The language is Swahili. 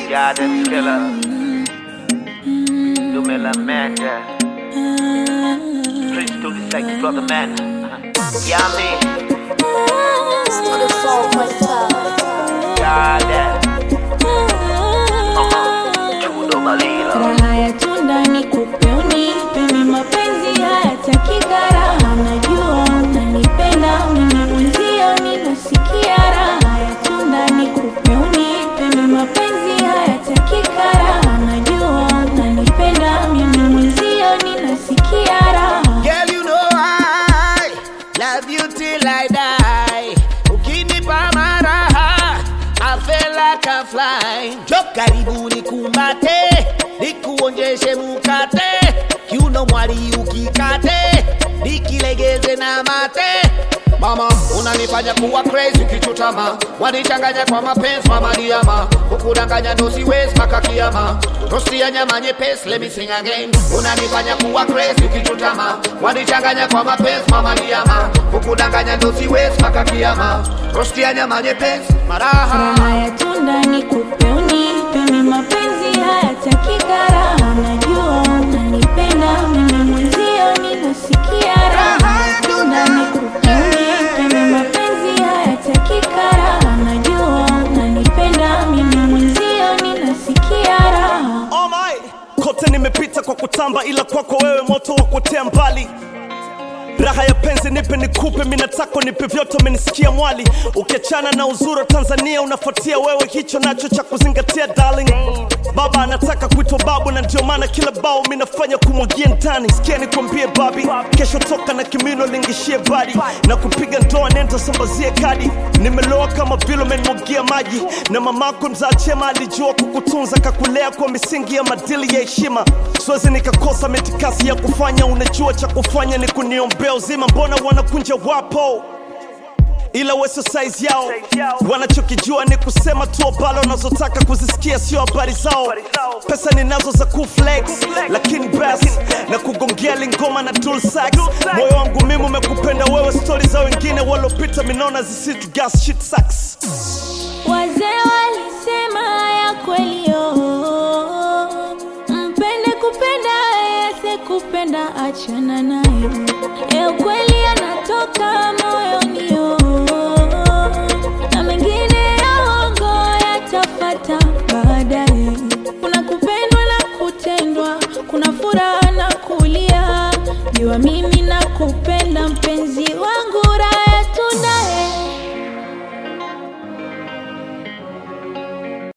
Garden killer. Dumela Manda. Prince to the sex brother man. Yummy. Still the soul point Garden. Chudo Malila. Raha ya tunda ni kupe unipe, mimi mapenzi hayataki gharama. Najua unanipenda mimi mwenzio, ninasikia raha ya tunda ni kupe unipe, mimi mapenzi hayataki gharama. Najua unanipenda mimi mwenzio, ninasikia raha. Girl, you know I love you till I die. Ukinipa maraha, I feel like I fly. Njoo karibu nikumbate, nikuonjeshe mukate. Kiuno mwali ukikate, nikilegeze na mate. Mama, unanifanya kuwa crazy ukichutama. Wanichanganya kwa mapenzi mama diama. Kukudanganya ndo siwezi mpaka kiyama. Rosti ya nyama nyepesi, let me sing again. Unanifanya kuwa crazy ukichutama. Wanichanganya kwa mapenzi mama diama. Kukudanganya ndo siwezi mpaka kiyama. Rosti ya nyama nyepesi, maraha. Raha ya tunda ni kupe unipe, mimi mapenzi hayataki gharama. Najua unanipenda mimi mwenzio, ninasikia raha ya tunda ni kupe unipe, mimi mapenzi hayataki gharama. Najua unanipenda mimi mwenzio, ninasikia raha. Oh my, kote nimepita kwa kutamba, ila kwako wewe moto wa kutea mbali. Raha ya penzi nipe nikupe, mimi nataka nipe vyote, umenisikia mwali. Ukiachana na uzuri Tanzania unafuatia wewe, hicho nacho cha kuzingatia darling. Baba anataka kuitwa babu, na ndio maana kila bao mimi nafanya kumwagia ndani. Sikia nikwambie babi, kesho toka na kimino lingishie badi, na kupiga ndoa nenda sambazie kadi. Nimeloa kama vile umenimwagia maji, na mamako mzaa chema alijua kukutunza, kakulea kwa misingi ya madili ya heshima. Siwezi nikakosa mitikasi ya kufanya, unajua cha kufanya ni kuniombea uzima. Mbona wanakunja wapo ila weso size yao, wanachokijua ni kusema tu abalo unazotaka kuzisikia, sio habari zao. Pesa ninazo za kuflex, lakini basi na kugongea lingoma na tool sax. Moyo wangu mimi umekupenda wewe, story za wengine walopita minona zisitu gas shit sucks. Wazee walisema ya kweli yo, mpende kupenda yese kupenda achana nayo. Ya kweli yanatoka moyoni yo, na mengine ya uongo yatafata